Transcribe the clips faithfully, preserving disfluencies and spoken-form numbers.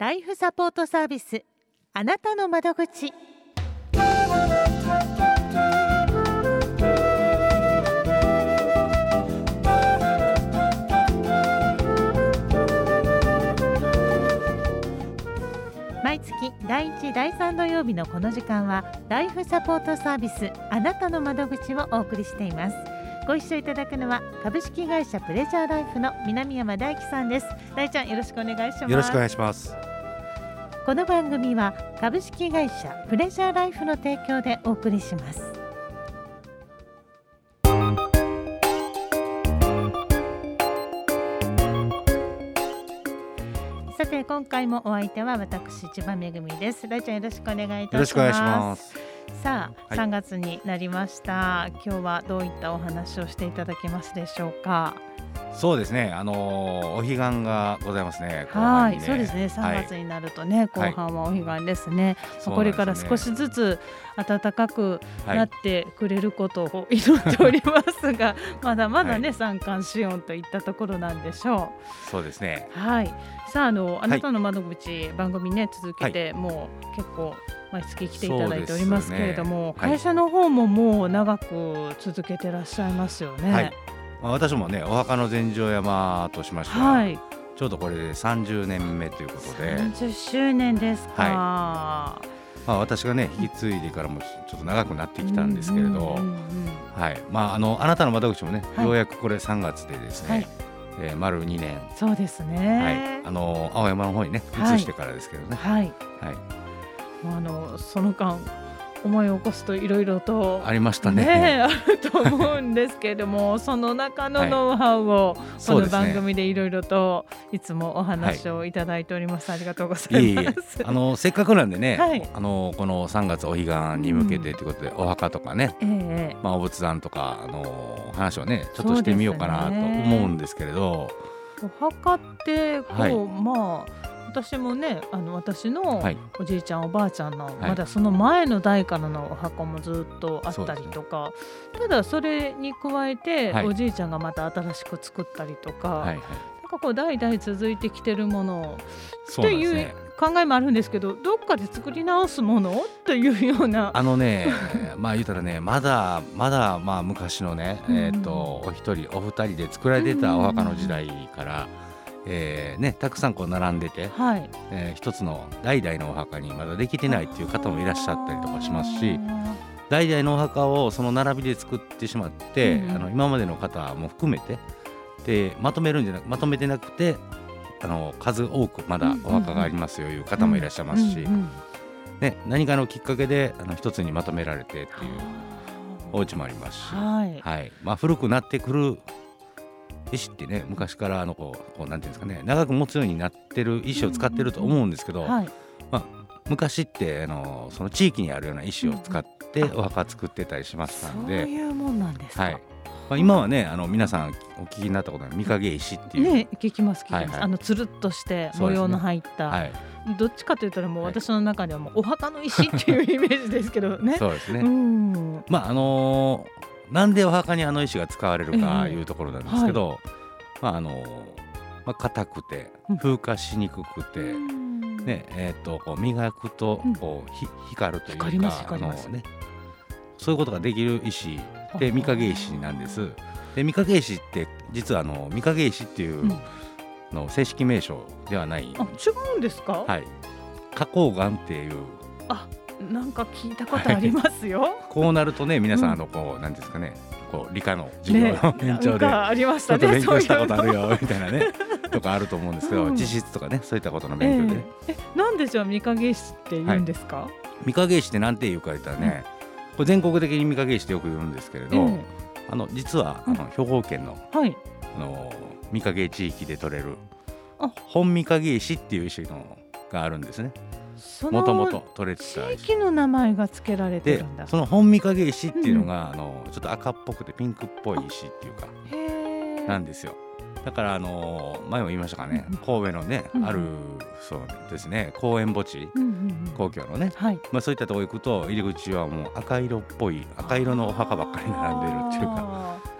ライフサポートサービス、あなたの窓口。毎月だいいち、だいさん土曜日のこの時間はライフサポートサービス、あなたの窓口をお送りしています。ご一緒いただくのは株式会社プレジャーライフの南山大樹さんです。大ちゃん、よろしくお願いします。 よろしくお願いします。 この番組は株式会社プレジャーライフの提供でお送りします。さて、今回もお相手は私、千葉めぐみです。大ちゃん、よろしくお願いいたします。 よろしくお願いします。 さあ、 はい、 さんがつになりました。今日はどういったお話をしていただけますでしょうか。 そうですね、あのー、お彼岸がございますね。後はい、 半にね、 そうですね。さんがつになるとね、はい、後半はお彼岸ですね。はい、これから少しずつ暖かくなってくれることを祈っておりますが、はい、まだまだね、はい、三寒四温といったところなんでしょう。そうですね。 はい。さあ、あのあなたの窓口、はい、番組ね続けて、はい、もう結構毎月来ていただいておりますけれども、ね、会社の方ももう長く続けてらっしゃいますよね。はい、 まあ、私もね、お墓の禅城山としましては、はい、ちょうどこれでさんじゅうねんめということで、 さんじゅっしゅうねんですか。はい、 まあ、私がね引き継いでからもちょっと長くなってきたんですけれど、はい、まあ、あのあなたの窓口もね、はい、ようやくこれさんがつでですね、はい、えー、丸にねん。 そうですね。 はい、あの青山の方にね移してからですけどね。 はい。はいはい、 あのその間思い起こすといろいろとありましたね。 ね、あると思うんですけれどもその中のノウハウをこの番組でいろいろといつもお話をいただいております。はい、ありがとうございます。いいあのせっかくなんでね、はい、あのこのさんがつお彼岸に向けてということで、うん、お墓とかね、えーまあ、お仏壇とかあの話をねちょっとしてみようかなと思うんですけれど、 ね、お墓ってこう、はい、まあ私もね、あの私のおじいちゃん、はい、おばあちゃんの、はい、まだその前の代からのお墓もずっとあったりとか、ただそれに加えて、はい、おじいちゃんがまた新しく作ったりとか、はいはい、なんかこう代々続いてきてるものっていう考えもあるんですけど、どっかで作り直すものっていうようなあのねまあ言うたらね、まだまだまあ昔のね、うん、えーとお一人お二人で作られてたお墓の時代から、うんえーね、たくさんこう並んでて、はい、えー、一つの代々のお墓にまだできてないっていう方もいらっしゃったりとかしますし、代々のお墓をその並びで作ってしまって、うん、あの今までの方も含めてでまとめるんじゃなくまとめてなくてあの数多くまだお墓がありますよいう方もいらっしゃいますし、ね、何かのきっかけであの一つにまとめられてっていうお家もありますし、はいはい、まあ、古くなってくる石ってね、昔からあのこう、こうなんていうんですかね、長く持つようになってる石を使ってると思うんですけど、はい、まあ、昔ってあのその地域にあるような石を使ってお墓作ってたりしましたので、 そういうもんなんですか。はい、 まあ、今はね、あの皆さんお聞きになったことない御影石っていう、 ね、聞きます聞きます、はいはい、あのつるっとして模様の入った、ね、はい、どっちかというともう私の中ではもうお墓の石っていうイメージですけどね。 そうですね、うん、まああのーなんでお墓にあの石が使われるかいうところなんですけど、えーはい、まああのまあ、硬くて風化しにくくて、うん、ねえー、とこう磨くとこう、うん、光るというか、あの、ね、そういうことができる石で御影石なんです。で御影石って実はあの御影石っていうの正式名称ではない、うん、あ、違うんですか。 はい、花崗岩っていう、 あ、なんか聞いたことありますよ、はい、 こうなるとね、皆さんあのこうなんですかね、こう理科の授業の延長で、 ね、ありましたね、 ちょっと勉強したことあるよみたいなねとかあると思うんですけど、うん、地質とかね、そういったことの勉強で、ね、 えー、えなんでじゃあ御影石って言うんですか。はい、 御影石ってなんていうか言ったらね、うん、これ全国的に御影石ってよく言うんですけれど、えー、あの実はあの兵庫県の、うん、はい、あの御影地域で取れる本御影石っていう石のがあるんですね。もともと取れてた地域の名前が付けられてるんだ。 でその本御影石っていうのが、うん、あのちょっと赤っぽくてピンクっぽい石っていうかなんですよ。だからあの前も言いましたかね、うん、神戸のね、うん、あるそうですね公園墓地、うんうんうん、皇居のね、はい、まあ、そういったところ行くと入り口はもう赤色っぽい赤色のお墓ばっかり並んでるっていうか、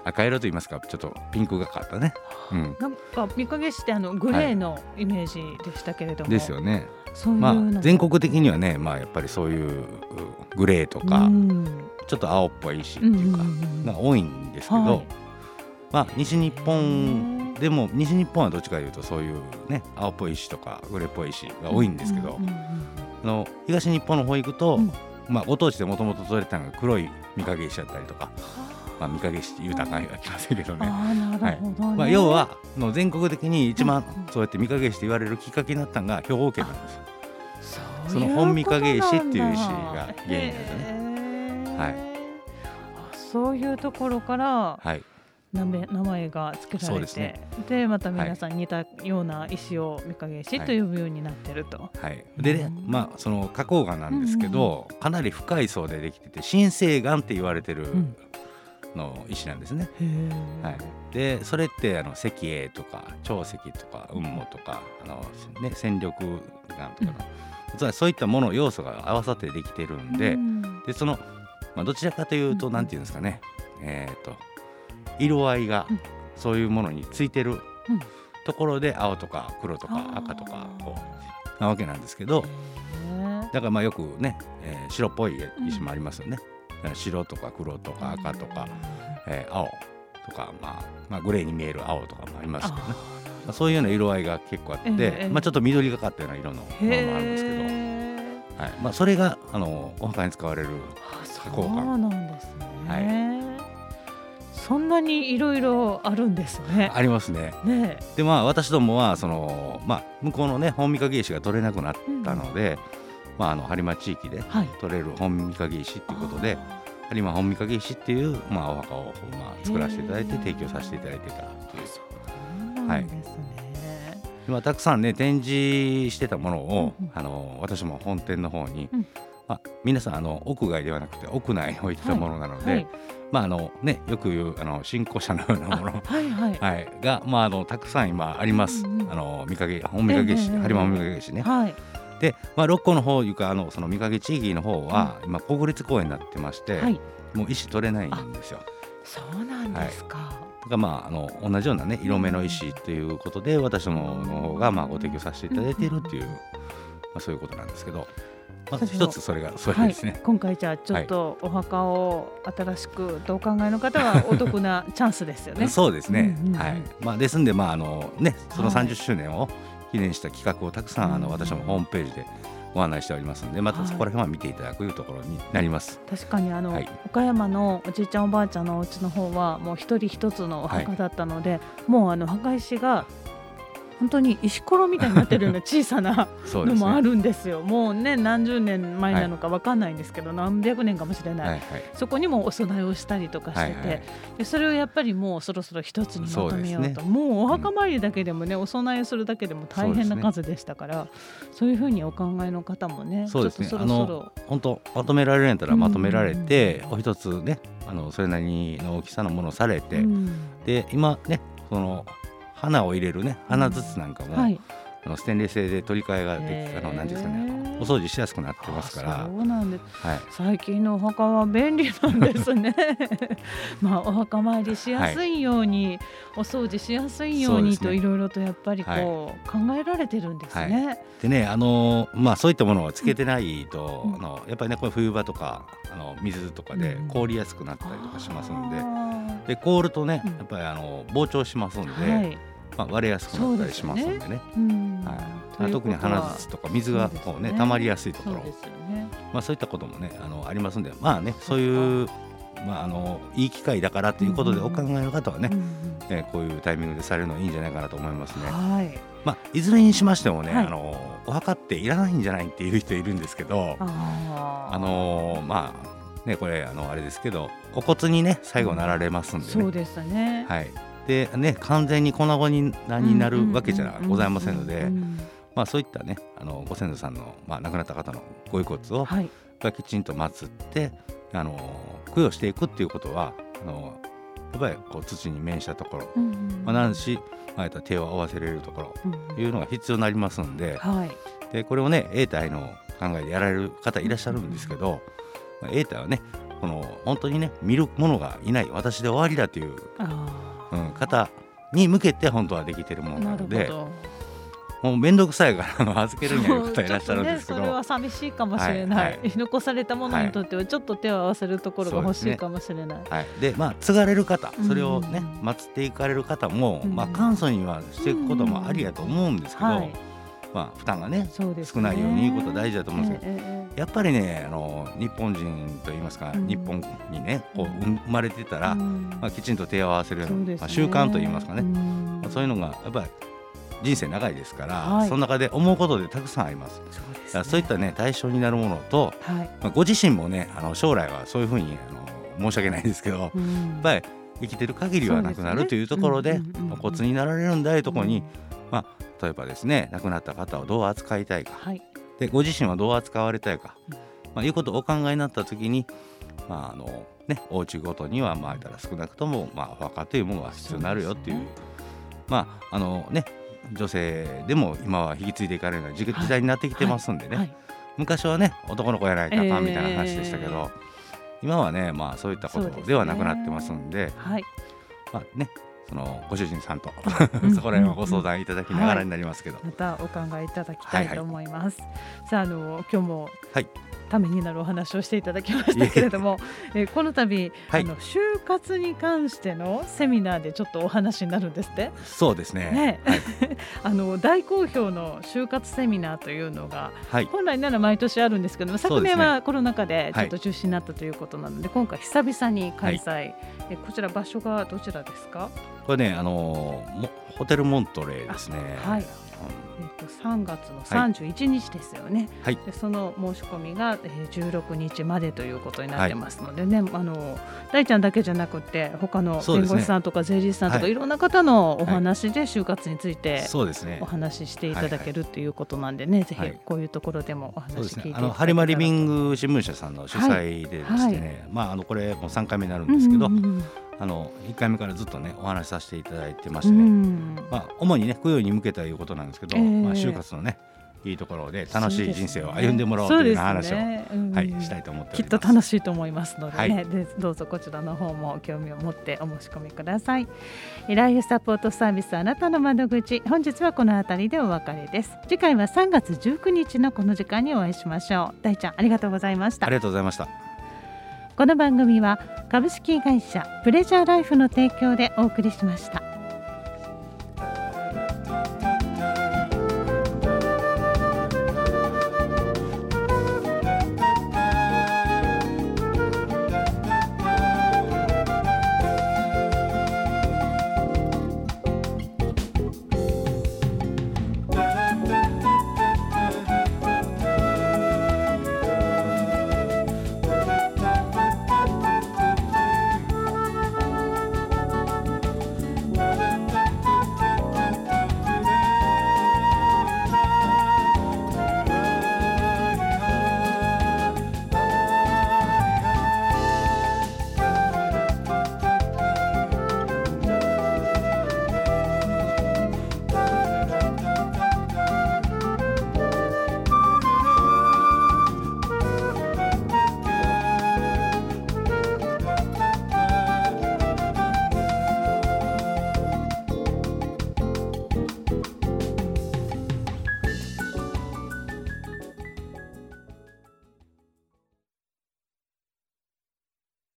赤色と言いますかちょっとピンクがかったね、 うん、なんか御影石ってあのグレーのイメージでしたけれども、 はい、ですよね。 そういうまあ、全国的にはね、まあ、やっぱりそういうグレーとか、うん、ちょっと青っぽい石っていうか、うん、が多いんですけど、はい、まあ、西日本でも西日本はどっちかというとそういうね青っぽい石とかグレーっぽい石が多いんですけど、うんうんうん、あの東日本の方行くと、うん、まあ、ご当地でもともと取れたのが黒い御影石だったりとか、まあ、御影石って言うたらあかんがきませんけどね、 あ、なるほどね、はい、 まあ、要はの全国的に一番そうやって御影石と言われるきっかけになったのが兵庫県なんですよ。その本御影石っていう石が原因ですね、はい、 あ、そういうところから、はい、名前が付けられて、そうですね、でまた皆さん似たような石を御影石と呼ぶようになってると、はいはい、でね、まあ、その花崗岩なんですけど、うんうん、かなり深い層でできてて深成岩って言われてるの石なんですね、はい、でそれってあの石英とか長石とか雲母とかあの、ね、戦力岩とかの、うん、そういったもの要素が合わさってできてるんで、うん、でその、まあ、どちらかというと、うん、なんていうんですかね、えーと色合いがそういうものについてるところで青とか黒とか赤とかこうなわけなんですけど、だからまあよくね、えー、白っぽい石もありますよね、うん、白とか黒とか赤とか、えー、青とか、まあ、まあグレーに見える青とかもありますけどね、まあ、そういうような色合いが結構あって、えーまあ、ちょっと緑がかったような色のものもあるんですけど、はい、まあ、それがあのお墓に使われる花崗岩。 そうなんですね、はい、そんなにいろいろあるんですね。 ありますね。ねでまあ私どもはその、まあ、向こうのね本御影石が取れなくなったので、うん、まあ、あの播磨地域で取れる本御影石ということで、播磨本御影石っていう、まあ、お墓を、まあ、作らせていただいて提供させていただいてたという。 そうなんですね。 はい、たくさんね展示してたものを、うん、あの私も本店の方に、うん、まあ、皆さんあの屋外ではなくて屋内に置いてたものなので、はいはい、まああのね、よく言うあの新古車のようなもの、はいはいはい、が、まあ、あのたくさん今あります、うんうん、あの御影本御影石、播磨本御影石ね、はい、で、まあ、六甲の方いうかあのその御影地域の方は、うん、今国立公園になってまして、はい、もう石取れないんですよ。 そうなんですか、はい、 だからまああの同じようなね色目の石ということで、私どもの方がまあご提供させていただいているっていう、うんうん、まあ、そういうことなんですけど、まず一つそれがそれですね、 はい、今回じゃあちょっとお墓を新しくとお考えの方はお得なチャンスですよね。 そうですね、うんうんうん、はい、まあ、ですんで、まああのね、そのさんじゅっしゅうねんを記念した企画をたくさん、はい、あの私もホームページでご案内しておりますので、またそこら辺は見ていただくというところになります、 はい、確かにあの、はい、岡山のおじいちゃんおばあちゃんのお家の方はもう一人一つのお墓だったので、はい、もうあの墓石が本当に石ころみたいになってるような小さなのもあるんですよ。もうね何十年前なのか分かんないんですけど、はい、何百年かもしれない、はいはい、そこにもお供えをしたりとかしてて、はいはい、でそれをやっぱりもうそろそろ一つにまとめようと、う、ね、もうお墓参りだけでもね、うん、お供えするだけでも大変な数でしたから、そういうふうにお考えの方もね、 そうですね、 ちょっとそろそろ本当まとめられるんやったらまとめられて、うんうんうん、お一つね、あのそれなりの大きさのものをされて、うん、で今ねその花を入れるね花筒なんかも、うん、はい、あのステンレス製で取り替えができ、あの何ですかね、お掃除しやすくなってますから。 そうなんです、はい、最近のお墓は便利なんですねまあお墓参りしやすいように、はい、お掃除しやすいようにといろいろとやっぱりこう、はい、考えられてるんですね、はい、 でね、あのまあそういったものをつけてないと、うん、あのやっぱりねこれ冬場とかあの水とかで凍りやすくなったりとかしますんで、うん、で凍るとねやっぱりあの膨張しますんで、はい、まあ、割れやすくなったりしますんでね、でね、うん、はい、特に花筒とか水がこう、ね、溜まりやすいところ、そうですよね、まあ、そういったこともね あのありますんで、まあね、そういう、まあ、あのいい機会だからということでお考えの方はね、うんうん、えー、こういうタイミングでされるのいいんじゃないかなと思いますね、はい、まあ、いずれにしましてもね、はい、あのお墓っていらないんじゃないっていう人いるんですけど、あ、あのー、まあね、これ あのあれですけどお骨にね最後なられますんでね、 そうですね、 はい、でね、完全に粉々になるわけじゃございませんので、まあ、そういったねあのご先祖さんの、まあ、亡くなった方のご遺骨を、はい、きちんと祀ってあの供養していくっていうことはあのやっぱりこう土に面したところ、うんうん、まあ、なんし、まあ、手を合わせれるところ、うん、いうのが必要になりますんで、はい、でこれをね永代の考えでやられる方いらっしゃるんですけど、永代はねこの本当にね見るものがいない、私で終わりだという、うん、方に向けて本当はできてるものなので、もう面倒くさいから預けるにはいう方いらっしゃるんですけど、 ね、それは寂しいかもしれない、はいはい、残されたものにとってはちょっと手を合わせるところが欲しいかもしれない。 で、ねはい、でまあ継がれる方、それをね、うん、祀っていかれる方も、うんまあ、簡素にはしていくこともありやと思うんですけど、うんはいまあ、負担が ね, ね少ないように言うこと大事だと思うんですけど、えー、やっぱりねあの日本人といいますか、うん、日本にねこう生まれてたら、うんまあ、きちんと手を合わせるような、ねまあ、習慣といいますかね、うんまあ、そういうのがやっぱり人生長いですから、はい、その中で思うことでたくさんあります。そうですね、だからそういったね対象になるものと、はいまあ、ご自身もねあの将来はそういうふうにあの申し訳ないですけど、うん、やっぱり生きてる限りはなくなるというところで骨になられるんだというところに、うんまあ、例えばですね亡くなった方をどう扱いたいか、はい、でご自身はどう扱われたいか、うんまあ、いうことをお考えになったときに、まああのね、お家ごとにはまあたら少なくとも、まあ、お墓というものが必要になるよっていう、ねまああのね女性でも今は引き継いでいかれるような時代になってきてますんでね、はいはい、昔はね男の子やないとあかんみたいな話でしたけど、えー、今はね、まあ、そういったことではなくなってますんで、はいまあね、そのご主人さんとそこら辺はご相談いただきながらになりますけど、 はい、またお考えいただきたいと思います、はいはい、さあ、あの今日も、はいためになるお話をしていただきましたけれどもえこの度、はい、あの就活に関してのセミナーでちょっとお話になるんですって。 そうです ね, ね、はい、 あの大好評の就活セミナーというのが、はい、本来なら毎年あるんですけども、昨年はコロナ禍でちょっと中止になったということなので、はい、今回久々に開催、はい、えこちら場所がどちらですか？ これね、あのー、ホテルモントレーですね。はい、 えー、とさんがつのさんじゅういちにちですよね、はい、でその申し込みが、えー、じゅうろくにちまでということになってますのでね、はい、あの大ちゃんだけじゃなくて他の弁護士さんとか税理士さんとか、ね、いろんな方のお話で就活についてお話ししていただけるということなんでね、はいはい、ぜひこういうところでもお話聞いていただけたらと。 ハリマリビング新聞社さんの主催でですね、はいはい、まあ、あのこれもうさんかいめになるんですけど、うんうんうん、あのいっかいめからずっとねお話しさせていただいてましてね、うんまあ、主にね供養に向けたいうことなんですけど、えーまあ、就活のねいいところで楽しい人生を歩んでもらおうというような話を、ねうんはい、したいと思っております。 きっと楽しいと思いますのでね、はい、でどうぞこちらの方も興味を持ってお申し込みください。ライフサポートサービスあなたの窓口、本日はこのあたりでお別れです。次回はさんがつじゅうくにちのこの時間にお会いしましょう。大ちゃんありがとうございました。 ありがとうございました。 この番組は株式会社プレジャーライフの提供でお送りしました。